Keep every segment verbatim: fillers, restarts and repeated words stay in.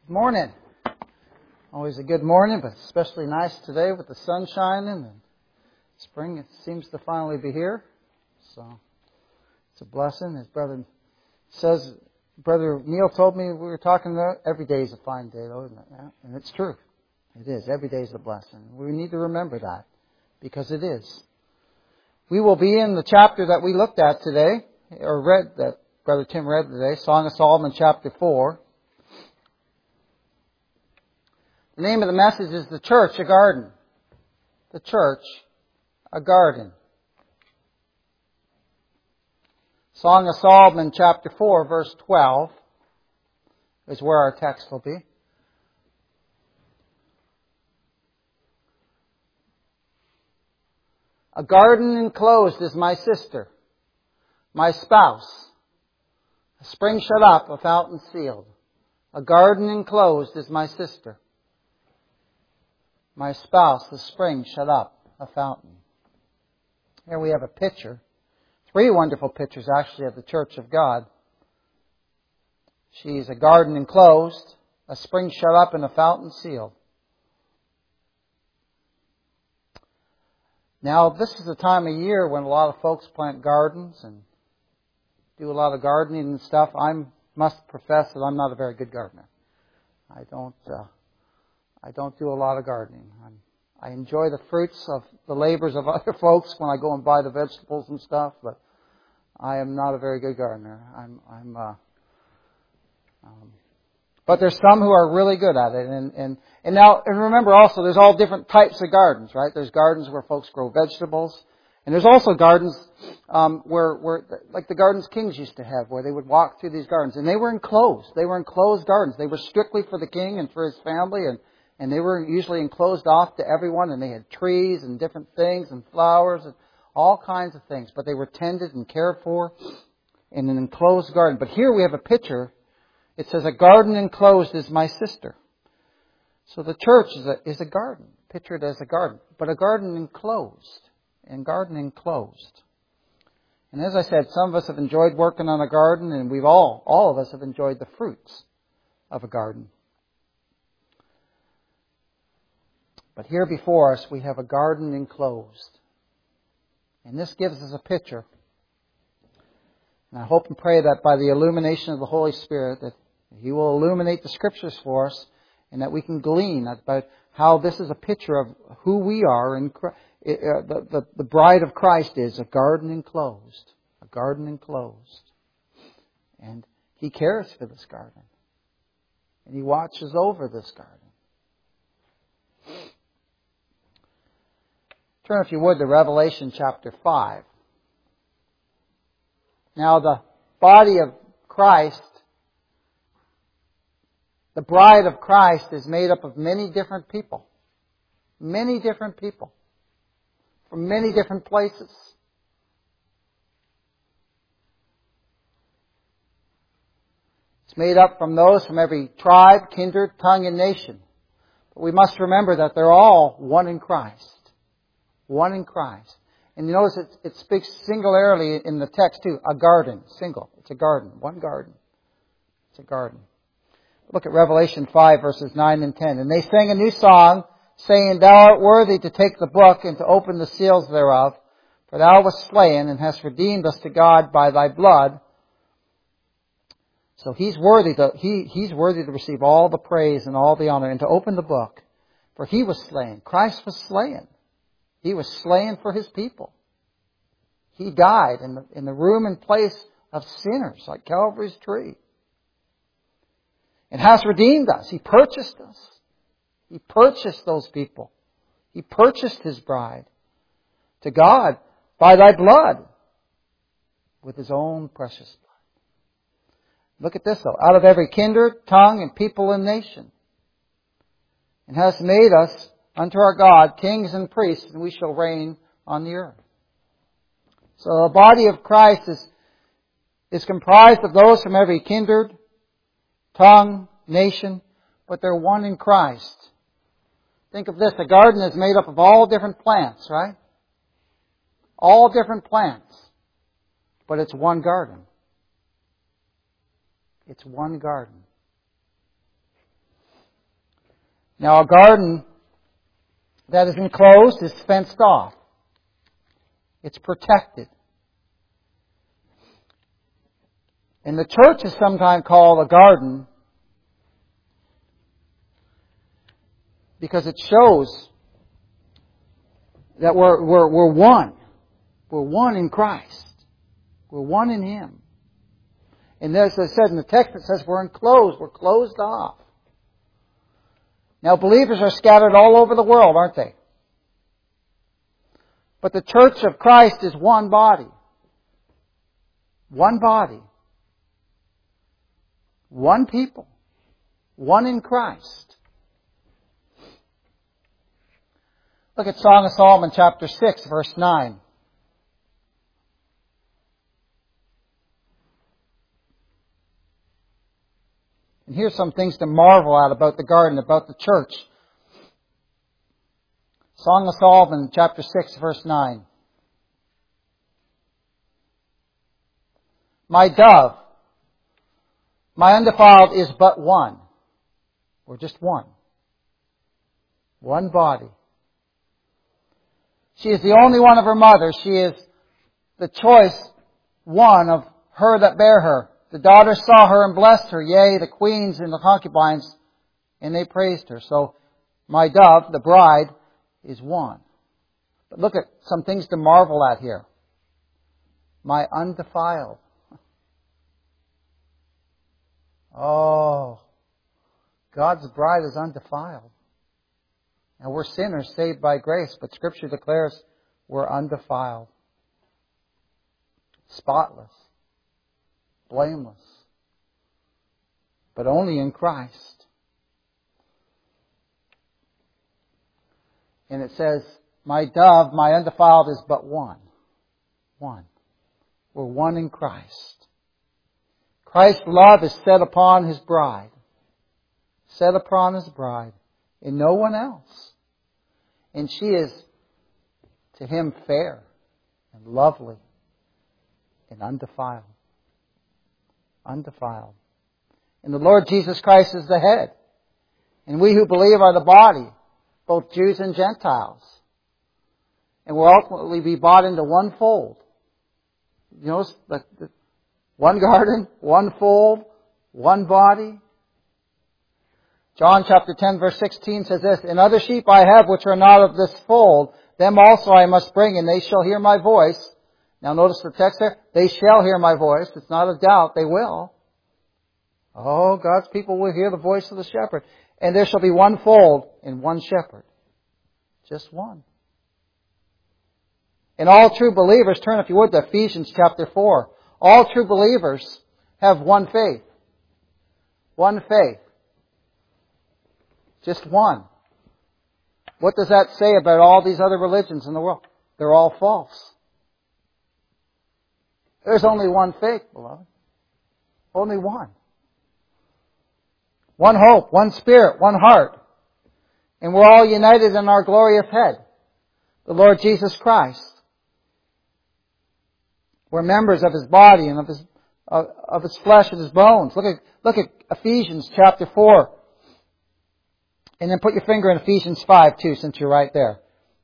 Morning. Always a good morning, but especially nice today with the sun shining and spring. It seems to finally be here, so it's a blessing. As Brother says, Brother Neil told me we were talking about every day is a fine day, though, isn't it? Yeah, and it's true. It is. Every day is a blessing. We need to remember that because it is. We will be in the chapter that we looked at today, or read that Brother Tim read today, Song of Solomon, chapter four. The name of the message is The Church, a Garden. The Church, a Garden. Song of Solomon, chapter four, verse twelve, is where our text will be. A garden enclosed is my sister, my spouse. A spring shut up, a fountain sealed. A garden enclosed is my sister. My spouse, the spring shut up, a fountain. Here we have a picture. Three wonderful pictures, actually, of the Church of God. She's a garden enclosed, a spring shut up, and a fountain sealed. Now, this is the time of year when a lot of folks plant gardens and do a lot of gardening and stuff. I must profess that I'm not a very good gardener. I don't... Uh, I don't do a lot of gardening. I'm, I enjoy the fruits of the labors of other folks when I go and buy the vegetables and stuff, but I am not a very good gardener. I'm, I'm, uh, um, but there's some who are really good at it. And, and, and now, and remember also, there's all different types of gardens, right? There's gardens where folks grow vegetables. And there's also gardens, um, where, where, like the gardens kings used to have, where they would walk through these gardens. And they were enclosed. They were enclosed gardens. They were strictly for the king and for his family, and And they were usually enclosed off to everyone, and they had trees and different things and flowers and all kinds of things. But they were tended and cared for in an enclosed garden. But here we have a picture. It says, a garden enclosed is my sister. So the church is a, is a garden, pictured as a garden, but a garden enclosed, and garden enclosed. And as I said, some of us have enjoyed working on a garden, and we've all, all of us have enjoyed the fruits of a garden. But here before us, we have a garden enclosed. And this gives us a picture. And I hope and pray that by the illumination of the Holy Spirit, that He will illuminate the Scriptures for us, and that we can glean about how this is a picture of who we are. And the, the, the bride of Christ is a garden enclosed. A garden enclosed. And He cares for this garden. And He watches over this garden. Turn, if you would, to Revelation chapter five. Now, the body of Christ, the bride of Christ, is made up of many different people. Many different people. From many different places. It's made up from those from every tribe, kindred, tongue, and nation. But we must remember that they're all one in Christ. One in Christ. And you notice it, it speaks singularly in the text too. A garden. Single. It's a garden. One garden. It's a garden. Look at Revelation five verses nine and ten. And they sang a new song, saying, Thou art worthy to take the book and to open the seals thereof. For thou wast slain and hast redeemed us to God by thy blood. So he's worthy to, he, he's worthy to receive all the praise and all the honor and to open the book. For he was slain. Christ was slain. He was slain for His people. He died in the, in the room and place of sinners, like Calvary's tree. And has redeemed us. He purchased us. He purchased those people. He purchased His bride to God by thy blood with His own precious blood. Look at this though. Out of every kindred, tongue, and people and nation. And has made us unto our God, kings and priests, and we shall reign on the earth. So the body of Christ is, is comprised of those from every kindred, tongue, nation, but they're one in Christ. Think of this, a garden is made up of all different plants, right? All different plants. But it's one garden. It's one garden. Now, a garden that is enclosed is fenced off. It's protected. And the church is sometimes called a garden because it shows that we're, we're, we're one. We're one in Christ. We're one in Him. And as I said in the text, it says we're enclosed. We're closed off. Now, believers are scattered all over the world, aren't they? But the church of Christ is one body. One body. One people. One in Christ. Look at Song of Solomon chapter six, verse nine. And here's some things to marvel at about the garden, about the church. Song of Solomon, chapter six, verse nine. My dove, my undefiled is but one. We're just one. One body. She is the only one of her mother. She is the choice one of her that bare her. The daughters saw her and blessed her, yea, the queens and the concubines, and they praised her. So, my dove, the bride, is one. But look at some things to marvel at here. My undefiled. Oh, God's bride is undefiled. Now, we're sinners saved by grace, but Scripture declares we're undefiled. Spotless. Blameless. But only in Christ. And it says, my dove, my undefiled is but one. One. We're one in Christ. Christ's love is set upon His bride. Set upon His bride. And no one else. And she is to Him fair and lovely and undefiled. Undefiled. And the Lord Jesus Christ is the head. And we who believe are the body, both Jews and Gentiles. And will ultimately be brought into one fold. You notice the, the one garden, one fold, one body. John chapter ten verse sixteen says this, and other sheep I have which are not of this fold, them also I must bring, and they shall hear my voice. Now notice the text there. They shall hear my voice. It's not a doubt. They will. Oh, God's people will hear the voice of the shepherd. And there shall be one fold and one shepherd. Just one. And all true believers, turn if you would to Ephesians chapter four. All true believers have one faith. One faith. Just one. What does that say about all these other religions in the world? They're all false. There's only one faith, beloved. Only one. One hope, one spirit, one heart. And we're all united in our glorious head, the Lord Jesus Christ. We're members of His body and of His, of, of His flesh and His bones. Look at, look at Ephesians chapter four. And then put your finger in Ephesians five too, since you're right there.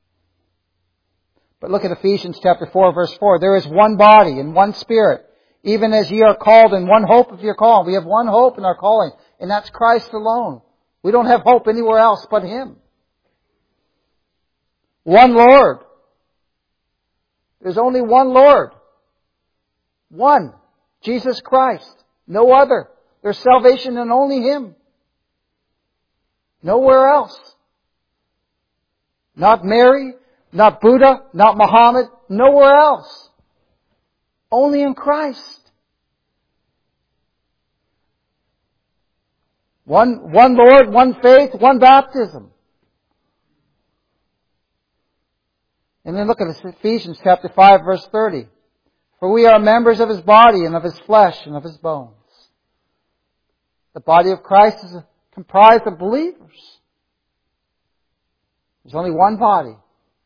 But look at Ephesians chapter four, verse four. There is one body and one spirit, even as ye are called in one hope of your call. We have one hope in our calling, and that's Christ alone. We don't have hope anywhere else but Him. One Lord. There's only one Lord. One. Jesus Christ. No other. There's salvation in only Him. Nowhere else. Not Mary, not Buddha, not Muhammad, nowhere else. Only in Christ. One, one Lord, one faith, one baptism. And then look at this, Ephesians chapter five verse thirty. For we are members of His body and of His flesh and of His bones. The body of Christ is comprised of believers. There's only one body.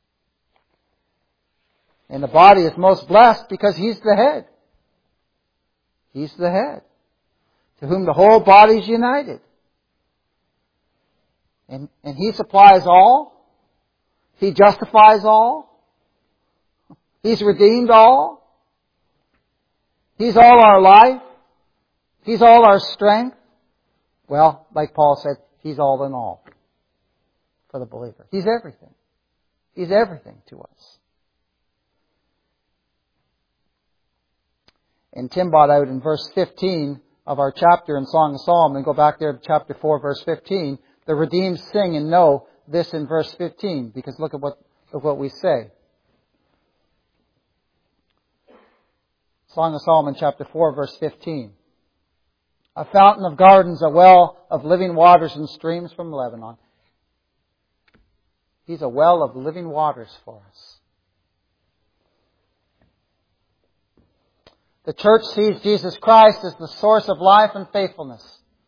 And the body is most blessed because He's the head. He's the head. To whom the whole body is united. And, and He supplies all. He justifies all. He's redeemed all. He's all our life. He's all our strength. Well, like Paul said, He's all in all for the believer. He's everything. He's everything to us. And Tim brought out in verse fifteen of our chapter in Song of Solomon, go back there to chapter four, verse fifteen, the redeemed sing and know this in verse fifteen, because look at what, look what we say. Song of Solomon, chapter four, verse fifteen. A fountain of gardens, a well of living waters and streams from Lebanon. He's a well of living waters for us. The church sees Jesus Christ as the source of life and faithfulness.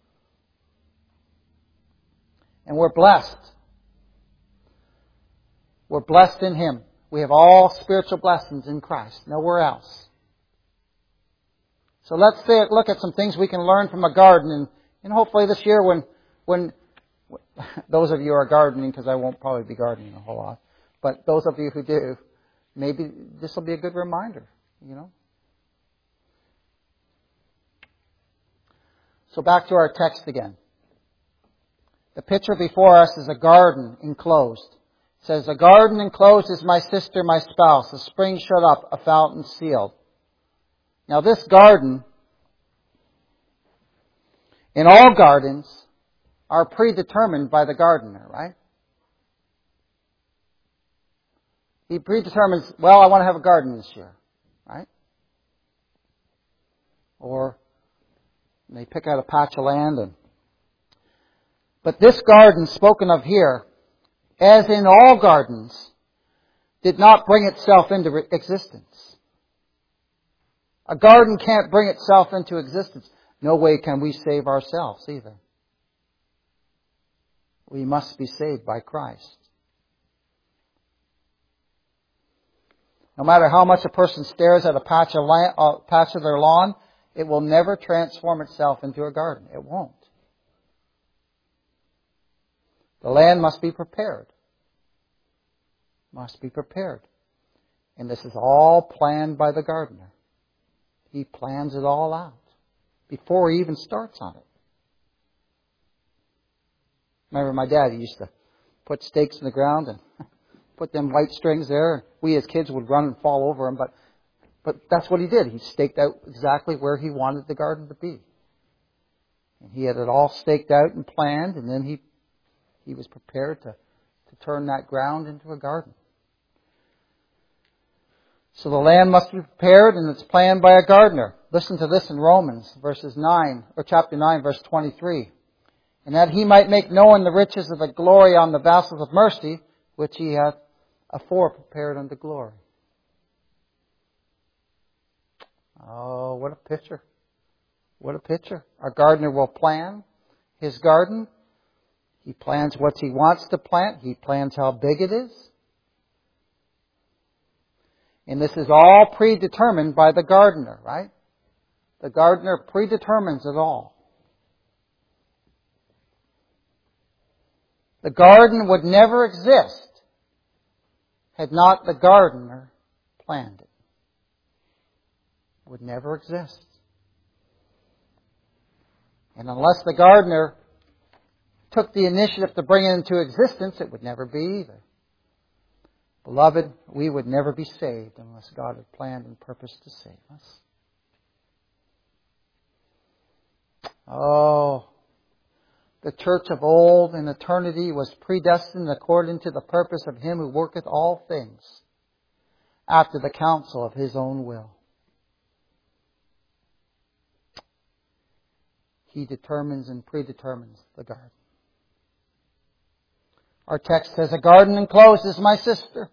And we're blessed. We're blessed in Him. We have all spiritual blessings in Christ, nowhere else. So let's say, look at some things we can learn from a garden. And, and hopefully this year when, when those of you who are gardening, because I won't probably be gardening a whole lot, but those of you who do, maybe this will be a good reminder, you know. So back to our text again. The picture before us is a garden enclosed. It says, a garden enclosed is my sister, my spouse, a spring shut up, a fountain sealed. Now this garden, in all gardens, are predetermined by the gardener, right? He predetermines, well, I want to have a garden this year, right? Or they pick out a patch of land. And But this garden spoken of here, as in all gardens, did not bring itself into existence. A garden can't bring itself into existence. No way can we save ourselves either. We must be saved by Christ. No matter how much a person stares at a patch of, land, uh, patch of their lawn, it will never transform itself into a garden. It won't. The land must be prepared. Must be prepared. And this is all planned by the gardener. He plans it all out before he even starts on it. Remember my dad, he used to put stakes in the ground and put them white strings there. We as kids would run and fall over them, but but that's what he did. He staked out exactly where he wanted the garden to be. And he had it all staked out and planned, and then he he was prepared to, to turn that ground into a garden. So the land must be prepared, and it's planned by a gardener. Listen to this in Romans, verses nine, or chapter nine, verse twenty-three. And that he might make known the riches of the glory on the vessels of mercy, which he hath afore prepared unto glory. Oh, what a picture. What a picture. Our gardener will plan his garden. He plans what he wants to plant. He plans how big it is. And this is all predetermined by the gardener, right? The gardener predetermines it all. The garden would never exist had not the gardener planned it. It would never exist. And unless the gardener took the initiative to bring it into existence, it would never be either. Beloved, we would never be saved unless God had planned and purposed to save us. Oh, the church of old in eternity was predestined according to the purpose of Him who worketh all things after the counsel of His own will. He determines and predetermines the garden. Our text says, a garden enclosed is my sister.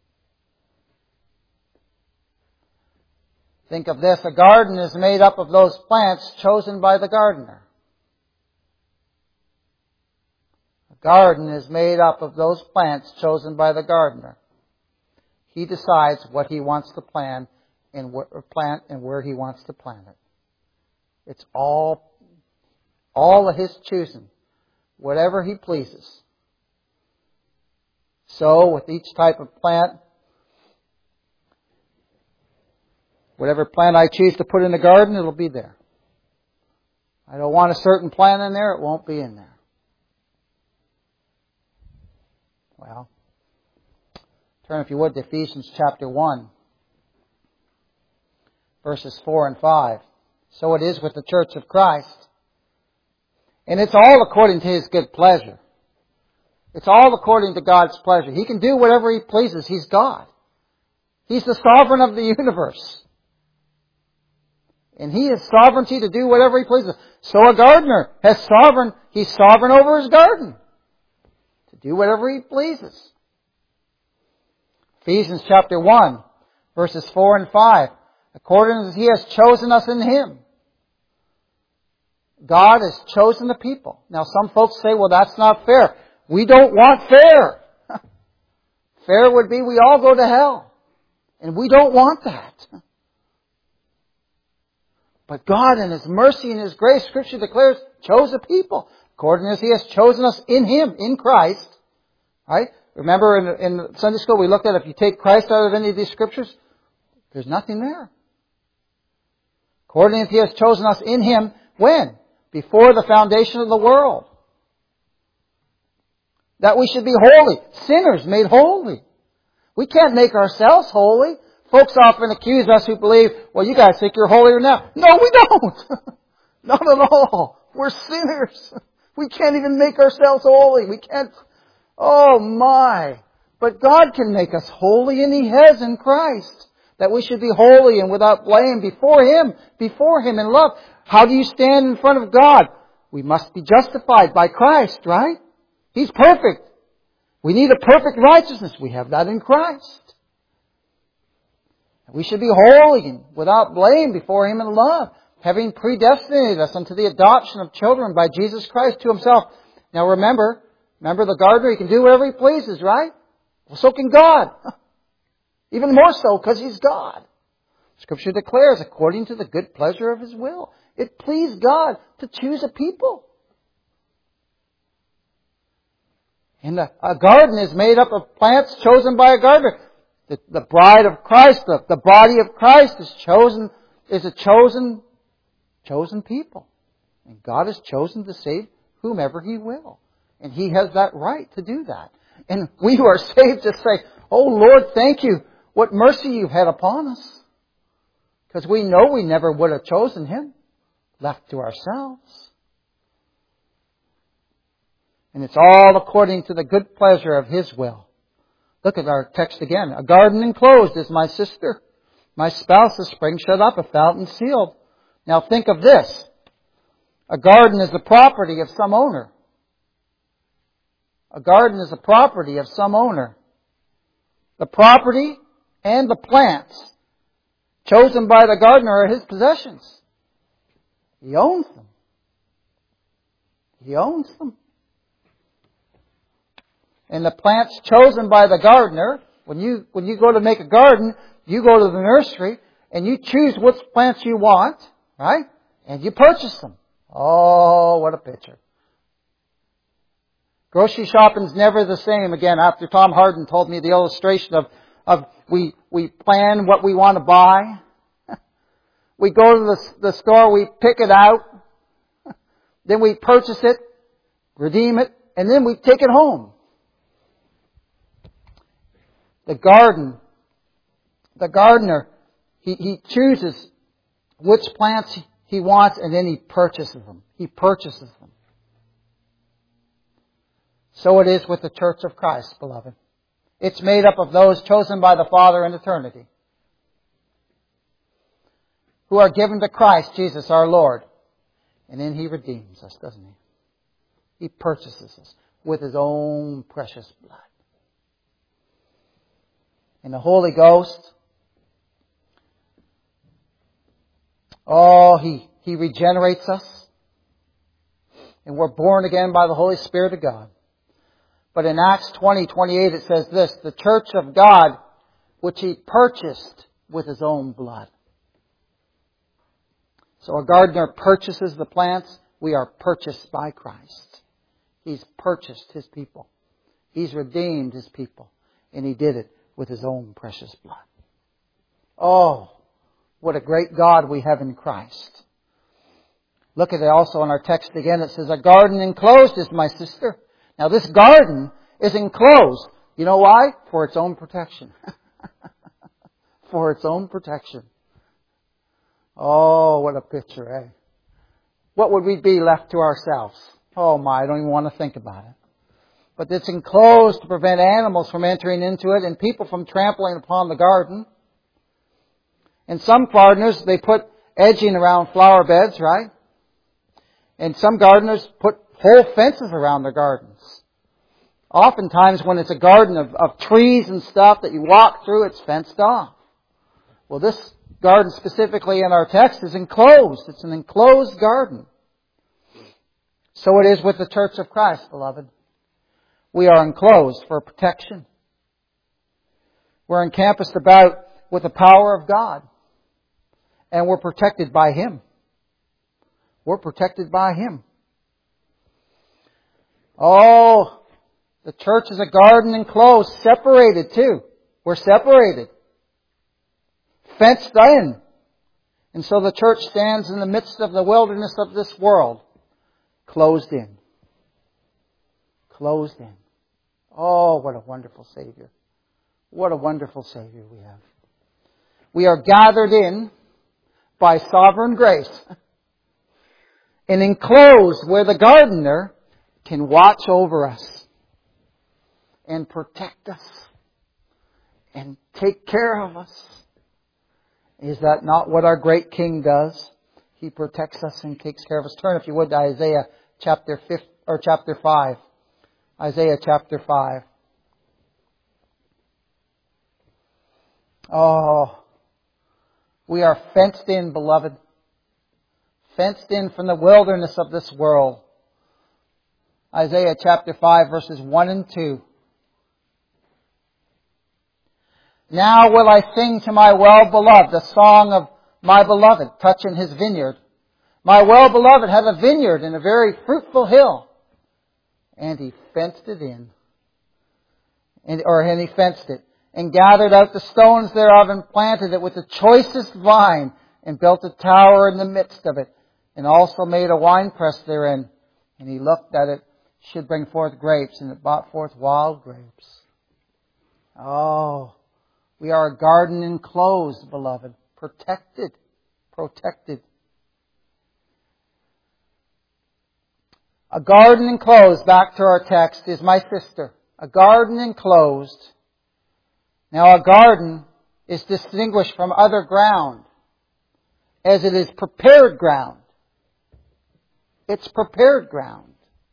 Think of this, a garden is made up of those plants chosen by the gardener. A garden is made up of those plants chosen by the gardener. He decides what he wants to plant and where, plant and where he wants to plant it. It's all, all of His choosing. Whatever He pleases. So, with each type of plant, whatever plant I choose to put in the garden, it'll be there. I don't want a certain plant in there, it won't be in there. Well, turn if you would to Ephesians chapter one, verses four and five. So it is with the church of Christ. And it's all according to His good pleasure. It's all according to God's pleasure. He can do whatever He pleases. He's God. He's the sovereign of the universe. And He has sovereignty to do whatever He pleases. So a gardener has sovereign, he's sovereign over his garden. To do whatever he pleases. Ephesians chapter one, verses four and five. According as He has chosen us in Him. God has chosen the people. Now some folks say, well, that's not fair. We don't want fair. Fair would be we all go to hell. And we don't want that. But God in His mercy and His grace, Scripture declares, chose a people. According as He has chosen us in Him, in Christ. Right? Remember in, in Sunday school we looked at if you take Christ out of any of these Scriptures, there's nothing there. According as He has chosen us in Him, when? Before the foundation of the world. That we should be holy. Sinners made holy. We can't make ourselves holy. Folks often accuse us who believe, well, you guys think you're holier now. No, we don't. Not at all. We're sinners. We can't even make ourselves holy. We can't. Oh my. But God can make us holy, and He has in Christ. That we should be holy and without blame before Him, before Him in love. How do you stand in front of God? We must be justified by Christ, right? He's perfect. We need a perfect righteousness. We have that in Christ. We should be holy and without blame before Him in love, having predestinated us unto the adoption of children by Jesus Christ to Himself. Now remember, remember the gardener, he can do whatever he pleases, right? Well, so can God. Even more so because He's God. Scripture declares, according to the good pleasure of His will. It pleased God to choose a people. And the, a garden is made up of plants chosen by a gardener. The, the bride of Christ, the, the body of Christ is chosen, is a chosen, chosen people. And God has chosen to save whomever He will. And He has that right to do that. And we who are saved just say, oh Lord, thank You. What mercy You've had upon us. Because we know we never would have chosen Him, left to ourselves. And it's all according to the good pleasure of His will. Look at our text again. A garden enclosed is my sister. My spouse, a spring shut up, a fountain sealed. Now think of this. A garden is the property of some owner. A garden is the property of some owner. The property and the plants chosen by the gardener are his possessions. He owns them. He owns them. And the plants chosen by the gardener, when you, when you go to make a garden, you go to the nursery and you choose which plants you want, right? And you purchase them. Oh, what a picture. Grocery shopping's never the same again. After Tom Harden told me the illustration of, of we, we plan what we want to buy. We go to the, the store, we pick it out. Then we purchase it, redeem it, and then we take it home. The garden, the gardener, he, he chooses which plants he wants and then he purchases them. He purchases them. So it is with the church of Christ, beloved. It's made up of those chosen by the Father in eternity, who are given to Christ Jesus our Lord. And then He redeems us, doesn't He? He purchases us with His own precious blood. And the Holy Ghost, oh, He, He regenerates us. And we're born again by the Holy Spirit of God. But in Acts twenty, twenty-eight it says this, the church of God, which He purchased with His own blood. So a gardener purchases the plants. We are purchased by Christ. He's purchased His people. He's redeemed His people. And He did it with His own precious blood. Oh, what a great God we have in Christ. Look at it also in our text again. It says, a garden enclosed is my sister. Now this garden is enclosed. You know why? For its own protection. For its own protection. Oh, what a picture, eh? What would we be left to ourselves? Oh my, I don't even want to think about it. But it's enclosed to prevent animals from entering into it and people from trampling upon the garden. And some gardeners, they put edging around flower beds, right? And some gardeners put whole fences around their gardens. Oftentimes when it's a garden of, of trees and stuff that you walk through, it's fenced off. Well, this garden specifically in our text is enclosed. It's an enclosed garden. So it is with the Church of Christ, beloved. We are enclosed for protection. We're encompassed about with the power of God. And we're protected by Him. We're protected by Him. Oh, the church is a garden enclosed, separated too. We're separated. Fenced in. And so the church stands in the midst of the wilderness of this world. Closed in. Closed in. Oh, what a wonderful Savior. What a wonderful Savior we have. We are gathered in by sovereign grace and enclosed where the gardener can watch over us and protect us and take care of us. Is that not what our great King does? He protects us and takes care of us. Turn, if you would, to Isaiah chapter five, or chapter five. Isaiah chapter five. Oh, we are fenced in, beloved. Fenced in from the wilderness of this world. Isaiah chapter five, verses one and two. Now will I sing to my well-beloved a song of my beloved, touching his vineyard. My well-beloved had a vineyard in a very fruitful hill, and he fenced it in. And, or and he fenced it, and gathered out the stones thereof, and planted it with the choicest vine, and built a tower in the midst of it, and also made a winepress therein. And he looked that it should bring forth grapes, and it brought forth wild grapes. Oh, we are a garden enclosed, beloved. Protected. Protected. A garden enclosed, back to our text, is my sister. A garden enclosed. Now a garden is distinguished from other ground as it is prepared ground. It's prepared ground.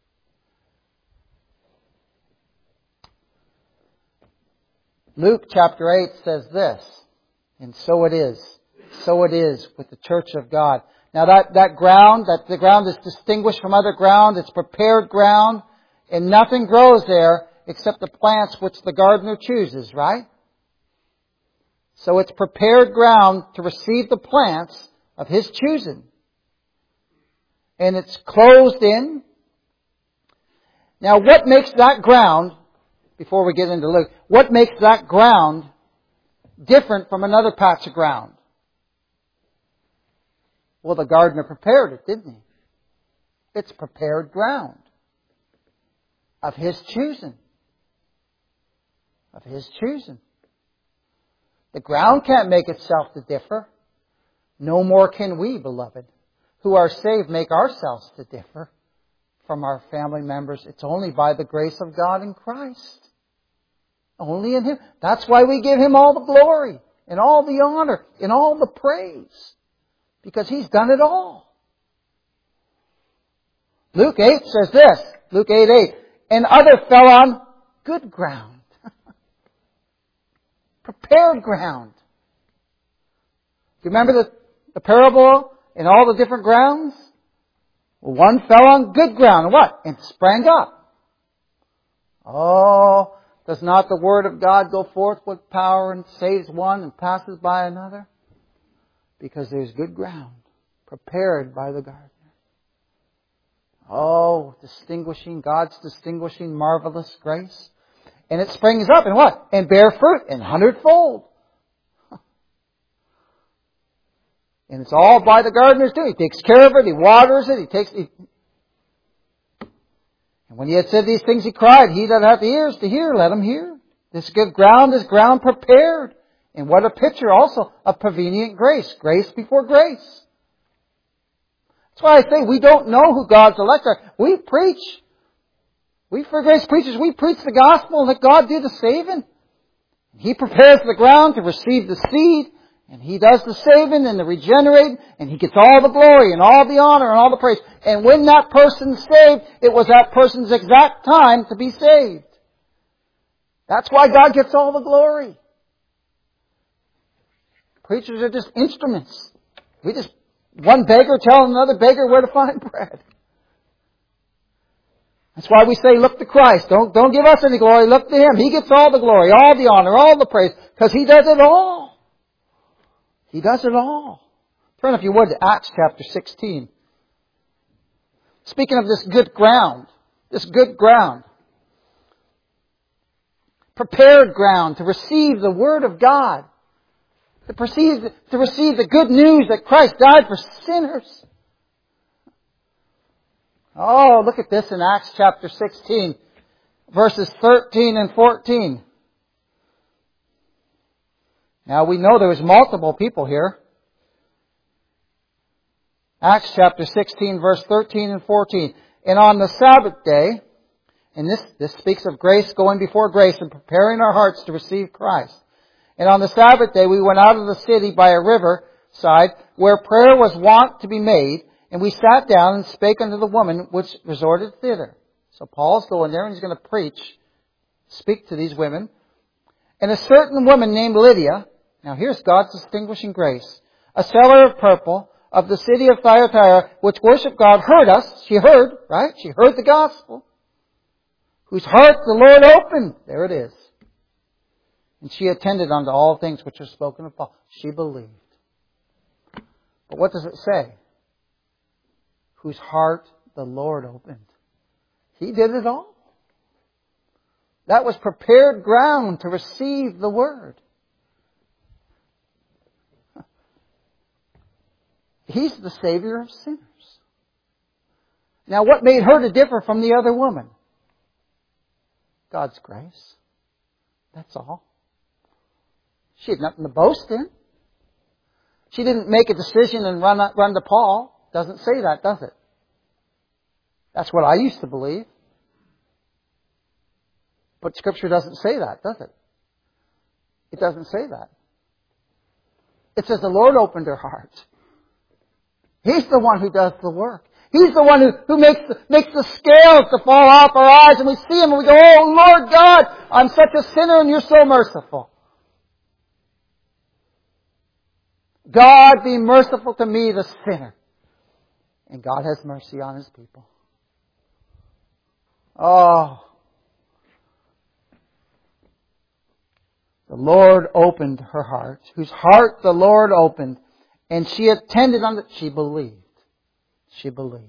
Luke chapter eight says this, and so it is. So it is with the church of God. Now that, that ground, that the ground is distinguished from other ground, it's prepared ground, and nothing grows there except the plants which the gardener chooses, right? So it's prepared ground to receive the plants of His choosing. And it's closed in. Now what makes that ground, before we get into Luke, what makes that ground different from another patch of ground? Well, the gardener prepared it, didn't he? It's prepared ground of His choosing. Of His choosing. The ground can't make itself to differ. No more can we, beloved, who are saved, make ourselves to differ from our family members. It's only by the grace of God in Christ. Only in Him. That's why we give Him all the glory and all the honor and all the praise. Because He's done it all. Luke eight says this. Luke eight eight. And other fell on good ground. Prepared ground. Do you remember the, the parable and all the different grounds? Well, one fell on good ground. And what? And sprang up. Oh, does not the word of God go forth with power and saves one and passes by another? Because there's good ground prepared by the gardener. Oh, distinguishing, God's distinguishing marvelous grace. And it springs up and what? And bear fruit in hundredfold. And it's all by the gardener's doing. He takes care of it. He waters it. He takes. He... And when he had said these things, he cried, "He that hath ears to hear, let him hear. This good ground is ground prepared." And what a picture also of prevenient grace. Grace before grace. That's why I say we don't know who God's elect are. We preach. We, for grace preachers, we preach the gospel and let God do the saving. He prepares the ground to receive the seed. And He does the saving and the regenerating. And He gets all the glory and all the honor and all the praise. And when that person's saved, it was that person's exact time to be saved. That's why God gets all the glory. Preachers are just instruments. We just, one beggar telling another beggar where to find bread. That's why we say, look to Christ. Don't, don't give us any glory. Look to Him. He gets all the glory, all the honor, all the praise. Because He does it all. He does it all. Turn, if you would, to Acts chapter sixteen. Speaking of this good ground. This good ground. Prepared ground to receive the Word of God. To receive, to receive the good news that Christ died for sinners. Oh, look at this in Acts chapter sixteen, verses thirteen and fourteen. Now we know there was multiple people here. Acts chapter sixteen, verse thirteen and fourteen. And on the Sabbath day, and this, this speaks of grace going before grace and preparing our hearts to receive Christ. And on the Sabbath day we went out of the city by a river side where prayer was wont to be made. And we sat down and spake unto the woman which resorted thither. So Paul's going there and he's going to preach, speak to these women. And a certain woman named Lydia, now here's God's distinguishing grace, a seller of purple of the city of Thyatira, which worshiped God, heard us. She heard, right? She heard the gospel. Whose heart the Lord opened. There it is. And she attended unto all things which were spoken of Paul. She believed. But what does it say? Whose heart the Lord opened. He did it all. That was prepared ground to receive the Word. He's the Savior of sinners. Now what made her to differ from the other woman? God's grace. That's all. She had nothing to boast in. She didn't make a decision and run, run to Paul. Doesn't say that, does it? That's what I used to believe. But Scripture doesn't say that, does it? It doesn't say that. It says the Lord opened her heart. He's the one who does the work. He's the one who, who makes, the, makes the scales to fall off our eyes and we see Him and we go, oh Lord God, I'm such a sinner and You're so merciful. God be merciful to me, the sinner. And God has mercy on His people. Oh. The Lord opened her heart, whose heart the Lord opened, and she attended unto, she believed. She believed.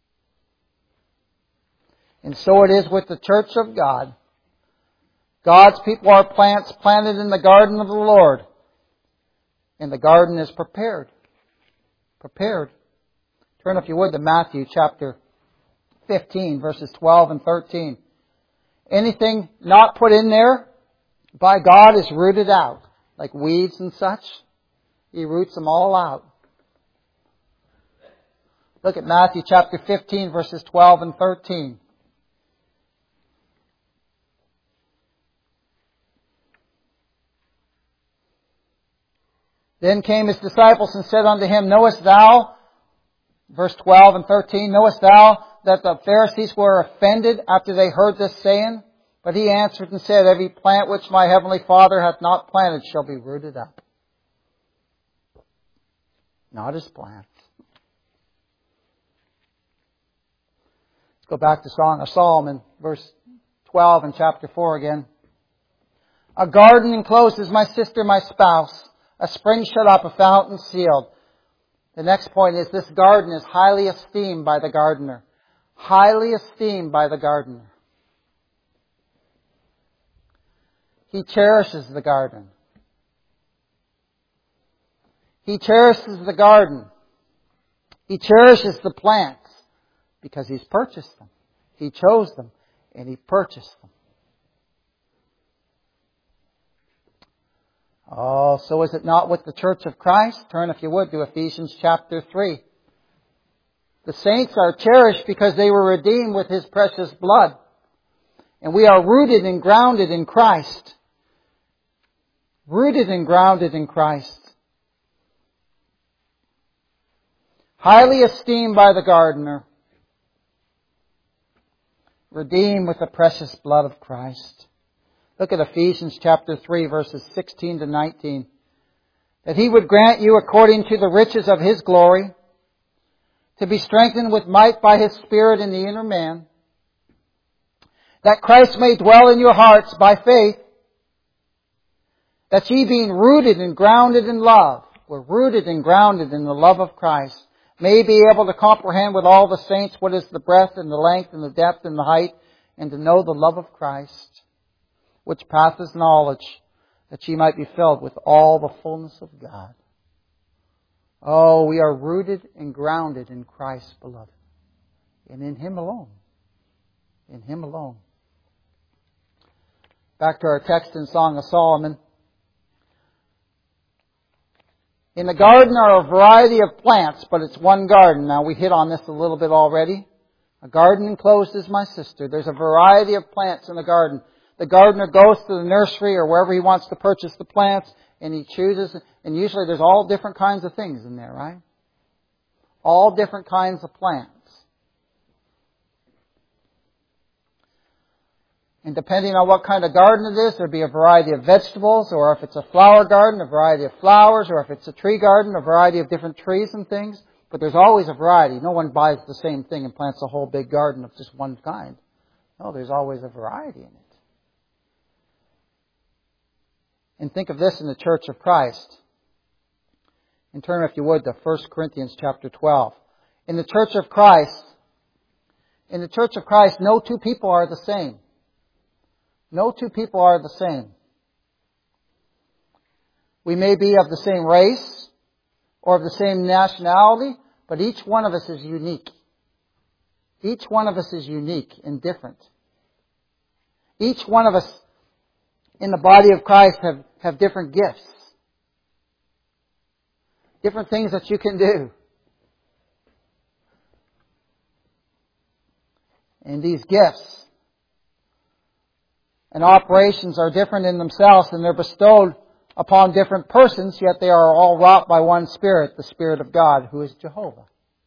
And so it is with the church of God. God's people are plants planted in the garden of the Lord. And the garden is prepared. Prepared. Turn, if you would, to Matthew chapter fifteen, verses twelve and thirteen. Anything not put in there by God is rooted out. Like weeds and such. He roots them all out. Look at Matthew chapter fifteen, verses twelve and thirteen. Then came His disciples and said unto Him, Knowest thou, verse twelve and thirteen, Knowest thou that the Pharisees were offended after they heard this saying? But He answered and said, Every plant which my heavenly Father hath not planted shall be rooted up. Not His plants. Let's go back to Song of Solomon, verse twelve in chapter four again. A garden enclosed is my sister, my spouse. A spring shut up, a fountain sealed. The next point is this garden is highly esteemed by the gardener. Highly esteemed by the gardener. He cherishes the garden. He cherishes the garden. He cherishes the plants because He's purchased them. He chose them and He purchased them. Oh, so is it not with the church of Christ? Turn, if you would, to Ephesians chapter three. The saints are cherished because they were redeemed with His precious blood. And we are rooted and grounded in Christ. Rooted and grounded in Christ. Highly esteemed by the gardener. Redeemed with the precious blood of Christ. Look at Ephesians chapter three, verses sixteen to nineteen. That He would grant you according to the riches of His glory, to be strengthened with might by His Spirit in the inner man, that Christ may dwell in your hearts by faith, that ye being rooted and grounded in love, we're rooted and grounded in the love of Christ, may be able to comprehend with all the saints what is the breadth and the length and the depth and the height, and to know the love of Christ, which passeth knowledge, that ye might be filled with all the fullness of God. Oh, we are rooted and grounded in Christ, beloved. And in Him alone. In Him alone. Back to our text in Song of Solomon. In the garden are a variety of plants, but it's one garden. Now, we hit on this a little bit already. A garden enclosed is my sister. There's a variety of plants in the garden. The gardener goes to the nursery or wherever he wants to purchase the plants, and he chooses, and usually there's all different kinds of things in there, right? All different kinds of plants. And depending on what kind of garden it is, there'll be a variety of vegetables, or if it's a flower garden, a variety of flowers, or if it's a tree garden, a variety of different trees and things. But there's always a variety. No one buys the same thing and plants a whole big garden of just one kind. No, there's always a variety in it. And think of this in the church of Christ. And turn, if you would, to First Corinthians chapter twelve. In the church of Christ, in the church of Christ, no two people are the same. No two people are the same. We may be of the same race or of the same nationality, but each one of us is unique. Each one of us is unique and different. Each one of us in the body of Christ have, have different gifts. Different things that you can do. And these gifts and operations are different in themselves, and they're bestowed upon different persons, yet they are all wrought by one Spirit, the Spirit of God, who is Jehovah.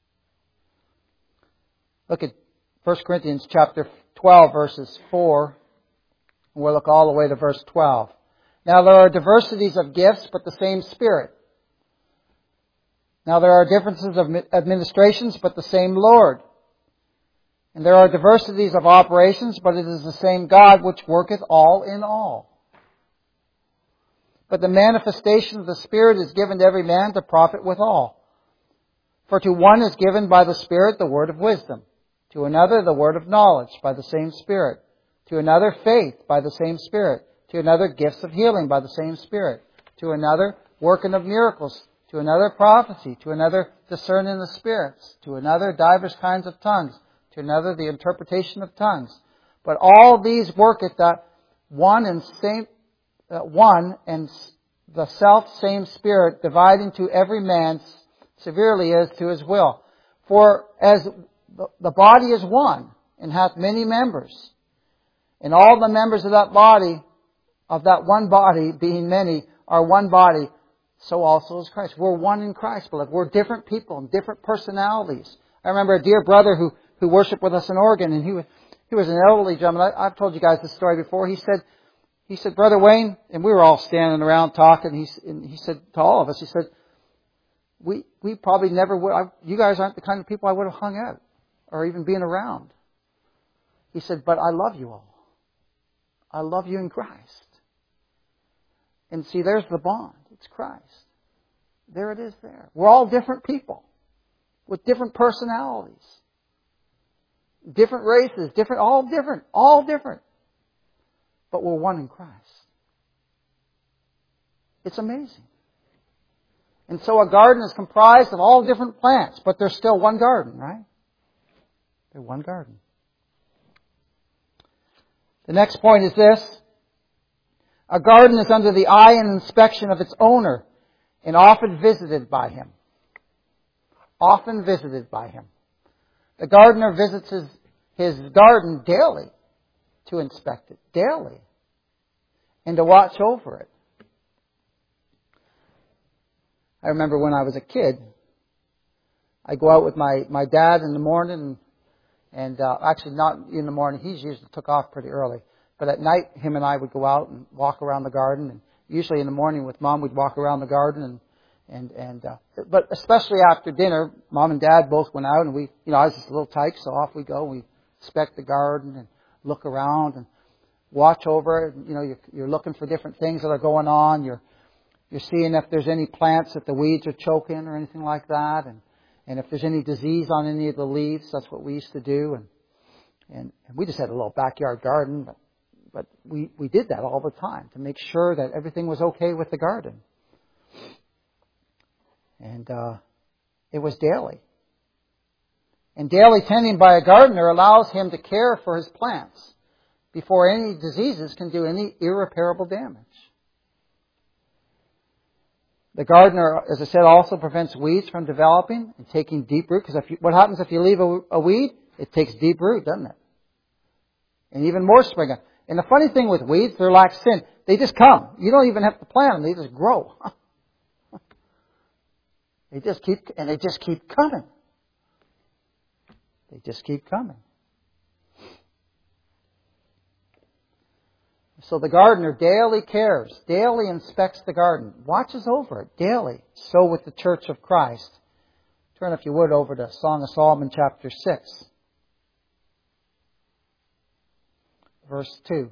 Look at First Corinthians chapter twelve, verses four. And we'll look all the way to verse twelve. Now there are diversities of gifts, but the same Spirit. Now there are differences of administrations, but the same Lord. And there are diversities of operations, but it is the same God which worketh all in all. But the manifestation of the Spirit is given to every man to profit withal. For to one is given by the Spirit the word of wisdom, to another the word of knowledge by the same Spirit, to another faith by the same Spirit, to another gifts of healing by the same Spirit, to another working of miracles, to another prophecy, to another discerning the spirits, to another divers kinds of tongues, to another the interpretation of tongues. But all these worketh that one and same uh, one and the self same Spirit, dividing to every man severely as to his will. For as the body is one and hath many members, and all the members of that body, of that one body, being many, are one body, so also is Christ. We're one in Christ, beloved. We're different people and different personalities. I remember a dear brother who, who worshiped with us in Oregon, and he was, he was an elderly gentleman. I, I've told you guys this story before. He said, he said, Brother Wayne, and we were all standing around talking, he, and he said to all of us, he said, we, we probably never would, I, you guys aren't the kind of people I would have hung out or even been around. He said, but I love you all. I love you in Christ. And see, there's the bond. It's Christ. There it is there. We're all different people with different personalities, different races, different, all different, all different. But we're one in Christ. It's amazing. And so a garden is comprised of all different plants, but there's still one garden, right? They're one garden. The next point is this. A garden is under the eye and inspection of its owner and often visited by him. Often visited by him. The gardener visits his, his garden daily to inspect it. Daily. And to watch over it. I remember when I was a kid, I'd go out with my, my dad in the morning, and, and uh, actually not in the morning, he usually took off pretty early. But at night, him and I would go out and walk around the garden. And usually in the morning with Mom, we'd walk around the garden. And, and, and uh, but especially after dinner, Mom and Dad both went out, and we, you know, I was just a little tyke, so off we go. We inspect the garden and look around and watch over it. You know, you're, you're looking for different things that are going on. You're You're seeing if there's any plants that the weeds are choking or anything like that. And, and if there's any disease on any of the leaves, that's what we used to do. And, and, and we just had a little backyard garden, but, but we, we did that all the time to make sure that everything was okay with the garden. And uh, it was daily. And daily tending by a gardener allows him to care for his plants before any diseases can do any irreparable damage. The gardener, as I said, also prevents weeds from developing and taking deep root. Because if you, what happens if you leave a, a weed? It takes deep root, doesn't it? And even more springing. And the funny thing with weeds, they're like sin. They just come. You don't even have to plant them. They just grow. They just keep, and they just keep coming. They just keep coming. So the gardener daily cares, daily inspects the garden, watches over it daily. So with the church of Christ. Turn, if you would, over to Song of Solomon chapter six. Verse two.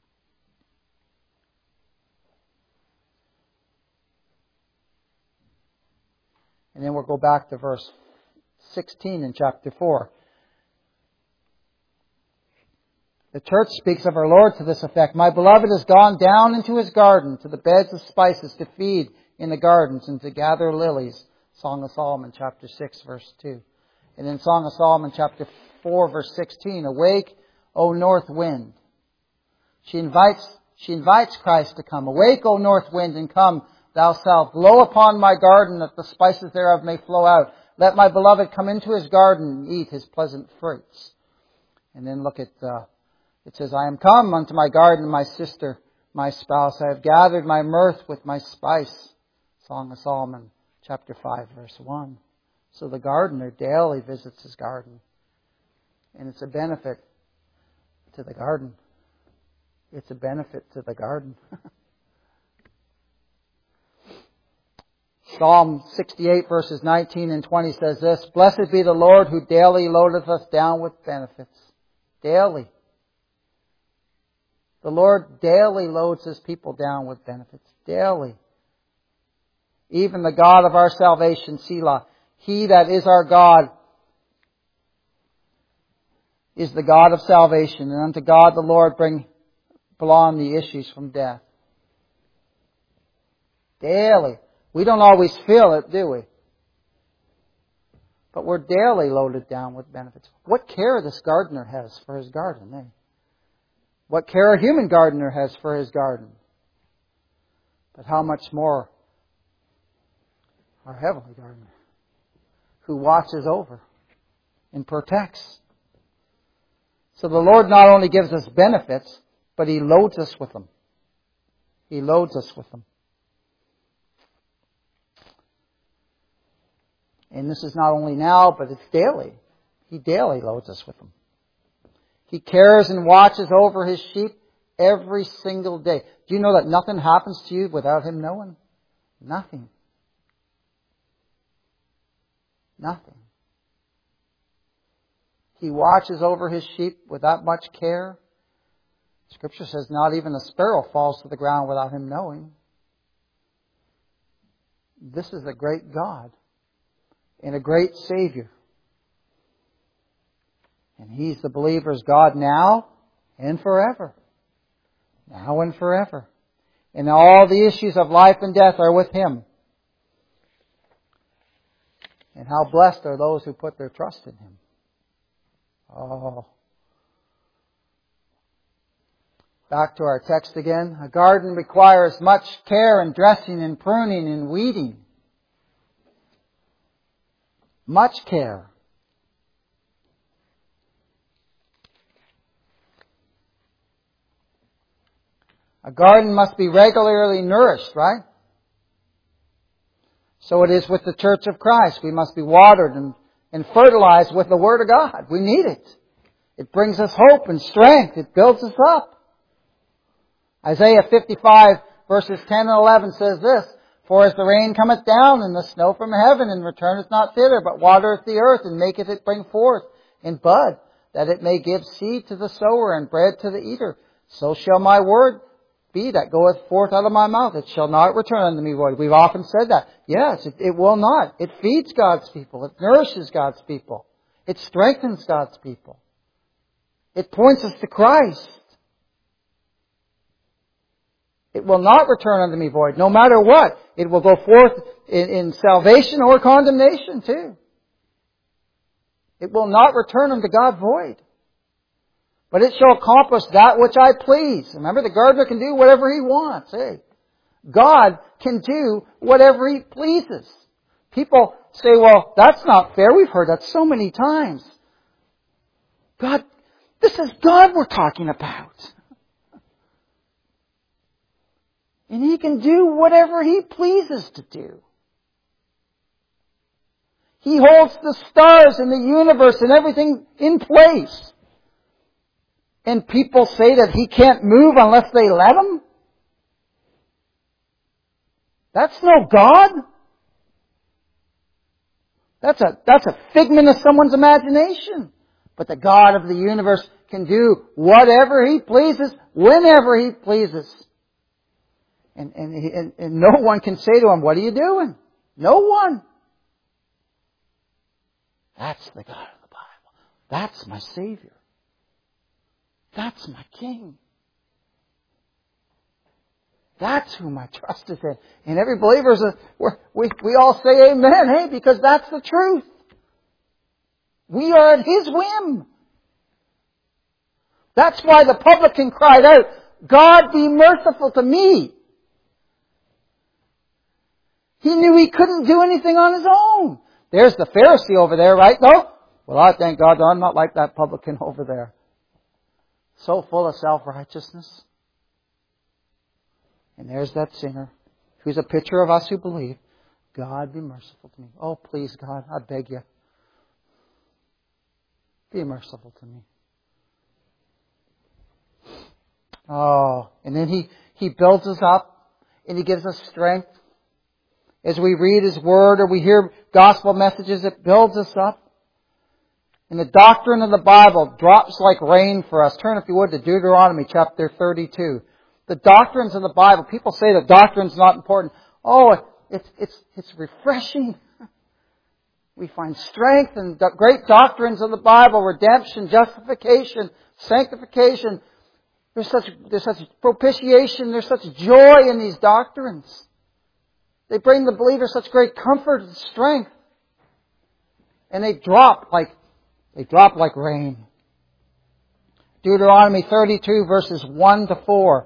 And then we'll go back to verse sixteen in chapter four. The church speaks of our Lord to this effect. My beloved has gone down into his garden, to the beds of spices, to feed in the gardens and to gather lilies. Song of Solomon chapter six verse two. And in Song of Solomon chapter four verse sixteen. Awake, O north wind. She invites, she invites Christ to come. Awake, O north wind, and come, thou south. Blow upon my garden that the spices thereof may flow out. Let my beloved come into his garden and eat his pleasant fruits. And then look at, uh, it says, I am come unto my garden, my sister, my spouse. I have gathered my mirth with my spice. Song of Solomon, chapter five, verse one. So the gardener daily visits his garden. And it's a benefit to the garden. It's a benefit to the garden. Psalm sixty-eight, verses nineteen and twenty says this, Blessed be the Lord who daily loadeth us down with benefits. Daily. The Lord daily loads His people down with benefits. Daily. Even the God of our salvation, Selah. He that is our God is the God of salvation. And unto God the Lord bring belong the issues from death. Daily. We don't always feel it, do we? But we're daily loaded down with benefits. What care this gardener has for his garden, eh? What care a human gardener has for his garden. But how much more our heavenly gardener, who watches over and protects. So the Lord not only gives us benefits, but He loads us with them. He loads us with them. And this is not only now, but it's daily. He daily loads us with them. He cares and watches over His sheep every single day. Do you know that nothing happens to you without Him knowing? Nothing. Nothing. He watches over His sheep with that much care. Scripture says not even a sparrow falls to the ground without Him knowing. This is a great God and a great Savior. And He's the believer's God now and forever. Now and forever. And all the issues of life and death are with Him. And how blessed are those who put their trust in Him. Oh. Back to our text again. A garden requires much care and dressing and pruning and weeding. Much care. A garden must be regularly nourished, right? So it is with the Church of Christ. We must be watered and, and fertilized with the Word of God. We need it. It brings us hope and strength. It builds us up. Isaiah fifty-five verses ten and eleven says this, For as the rain cometh down and the snow from heaven, and returneth not thither, but watereth the earth, and maketh it bring forth and bud, that it may give seed to the sower and bread to the eater, so shall my word be that goeth forth out of my mouth. It shall not return unto me void. We've often said that. Yes, it, it will not. It feeds God's people. It nourishes God's people. It strengthens God's people. It points us to Christ. It will not return unto me void. No matter what, it will go forth in, in salvation or condemnation too. It will not return unto God void. But it shall accomplish that which I please. Remember, the gardener can do whatever he wants. Hey, God can do whatever He pleases. People say, well, that's not fair. We've heard that so many times. God, this is God we're talking about. And He can do whatever He pleases to do. He holds the stars in the universe and everything in place. And people say that He can't move unless they let Him? That's no God. That's a, that's a figment of someone's imagination. But the God of the universe can do whatever He pleases, whenever He pleases. And, and, and, and no one can say to Him, what are you doing? No one. That's the God of the Bible. That's my Savior. That's my King. That's who my trust is in. And every believer is a, we, we all say amen, hey, because that's the truth. We are at His whim. That's why the publican cried out, God be merciful to me. He knew he couldn't do anything on his own. There's the Pharisee over there, right? No? Well, I thank God I'm not like that publican over there. So full of self-righteousness. And there's that sinner who's a picture of us who believe. God, be merciful to me. Oh, please, God, I beg you. Be merciful to me. Oh, and then He, He builds us up and He gives us strength. As we read His Word or we hear gospel messages, it builds us up. And the doctrine of the Bible drops like rain for us. Turn, if you would, to Deuteronomy chapter thirty-two. The doctrines of the Bible. People say that doctrine's not important. Oh, it's, it's, it's refreshing. We find strength in the great doctrines of the Bible. Redemption, justification, sanctification. There's such, there's such propitiation. There's such joy in these doctrines. They bring the believer such great comfort and strength. And they drop like, they drop like rain. Deuteronomy thirty-two verses one to four.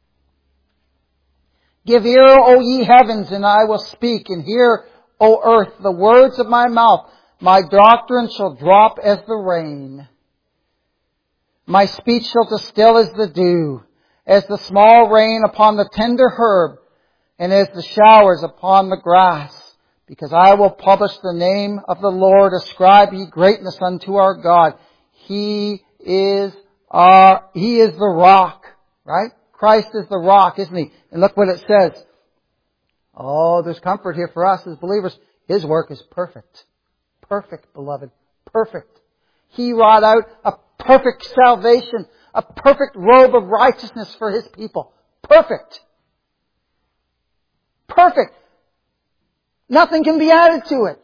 Give ear, O ye heavens, and I will speak, and hear, O earth, the words of my mouth. My doctrine shall drop as the rain. My speech shall distill as the dew, as the small rain upon the tender herb, and as the showers upon the grass. Because I will publish the name of the Lord. Ascribe ye greatness unto our God. He is our, He is the rock, right? Christ is the rock, isn't He? And look what it says. Oh, there's comfort here for us as believers. His work is perfect. Perfect, beloved. Perfect. He wrought out a perfect salvation, a perfect robe of righteousness for His people. Perfect. Perfect. Nothing can be added to it.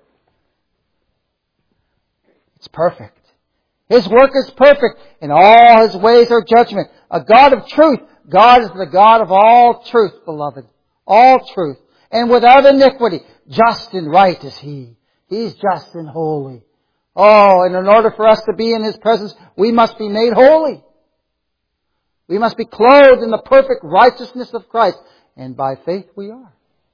It's perfect. His work is perfect, and all His ways are judgment. A God of truth God is the God of all truth, beloved. All truth. And without iniquity. Just and right is He. He's just and holy. Oh, and in order for us to be in His presence, we must be made holy. We must be clothed in the perfect righteousness of Christ. And by faith we are.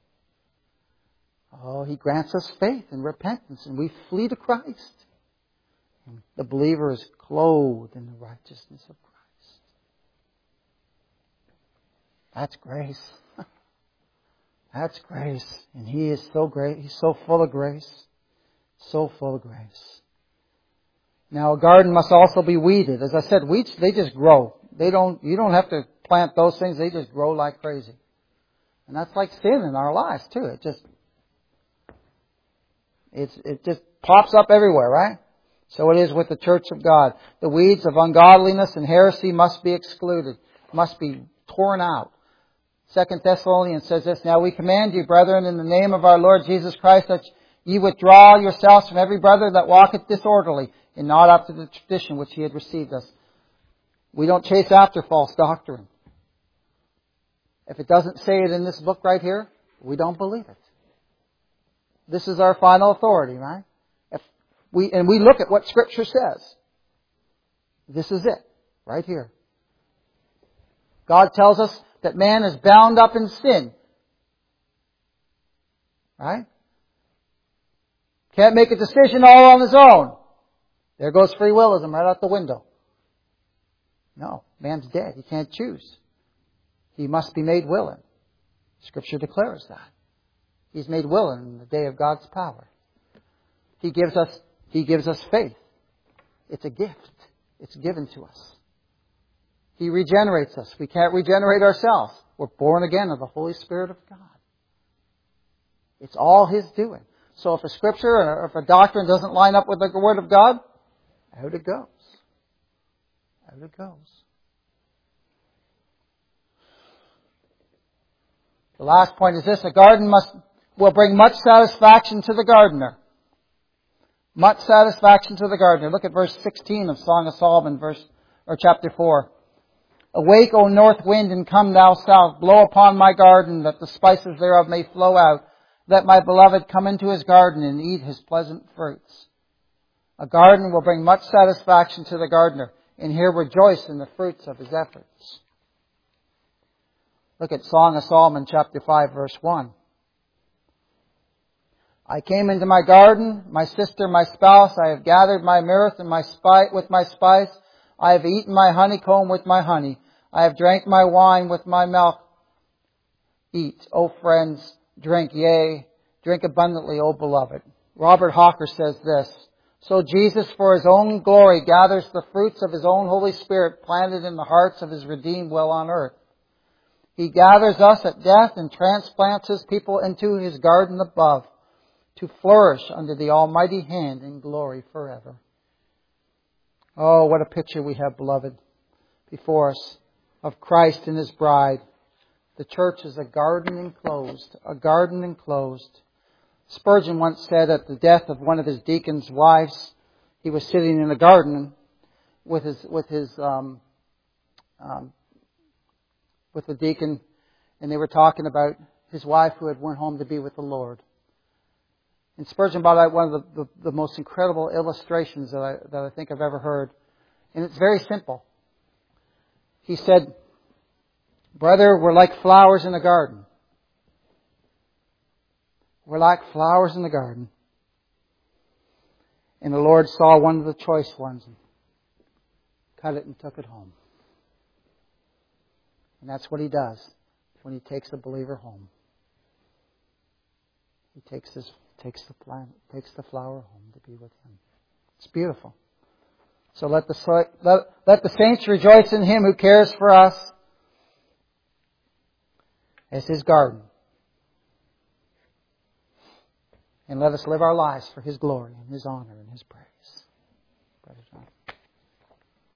Oh, He grants us faith and repentance, and we flee to Christ. And the believer is clothed in the righteousness of Christ. That's grace. That's grace. And He is so great. He's so full of grace. So full of grace. Now, a garden must also be weeded. As I said, weeds, they just grow. They don't, you don't have to plant those things. They just grow like crazy. And that's like sin in our lives too. It just, it's, it just pops up everywhere, right? So it is with the church of God. The weeds of ungodliness and heresy must be excluded, must be torn out. Second Thessalonians says this, Now we command you, brethren, in the name of our Lord Jesus Christ, that ye withdraw yourselves from every brother that walketh disorderly, and not after the tradition which he had received us. We don't chase after false doctrine. If it doesn't say it in this book right here, we don't believe it. This is our final authority, right? If we and we look at what Scripture says. This is it, right here. God tells us that man is bound up in sin. Right? Can't make a decision all on his own. There goes free willism right out the window. No, man's dead. He can't choose. He must be made willing. Scripture declares that. He's made willing in the day of God's power. He gives us, He gives us faith. It's a gift. It's given to us. He regenerates us. We can't regenerate ourselves. We're born again of the Holy Spirit of God. It's all His doing. So if a scripture or if a doctrine doesn't line up with the Word of God, out it goes. Out it goes. The last point is this. A garden must will bring much satisfaction to the gardener. Much satisfaction to the gardener. Look at verse sixteen of Song of Solomon, verse or chapter four. Awake, O north wind, and come thou south. Blow upon my garden, that the spices thereof may flow out. Let my beloved come into his garden and eat his pleasant fruits. A garden will bring much satisfaction to the gardener, and here rejoice in the fruits of his efforts. Look at Song of Solomon, chapter five, verse one. I came into my garden, my sister, my spouse. I have gathered my mirth and my spice with my spice. I have eaten my honeycomb with my honey. I have drank my wine with my milk. Eat, O friends, drink, yea, drink abundantly, O beloved. Robert Hawker says this. So Jesus, for His own glory, gathers the fruits of His own Holy Spirit planted in the hearts of His redeemed well on earth. He gathers us at death and transplants His people into His garden above, to flourish under the almighty hand in glory forever. Oh, what a picture we have, beloved, before us of Christ and His bride. The church is a garden enclosed, a garden enclosed. Spurgeon once said at the death of one of his deacon's wives, he was sitting in a garden with his with his um, um, with the deacon, and they were talking about his wife who had went home to be with the Lord. And Spurgeon brought out one of the, the, the most incredible illustrations that I, that I think I've ever heard. And it's very simple. He said, brother, we're like flowers in a garden. We're like flowers in the garden. And the Lord saw one of the choice ones and cut it and took it home. And that's what He does when He takes the believer home. He takes this takes the plant, takes the flower home to be with Him. It's beautiful. So let the let, let the saints rejoice in Him who cares for us as His garden. And let us live our lives for His glory and His honor and His praise. Brother John.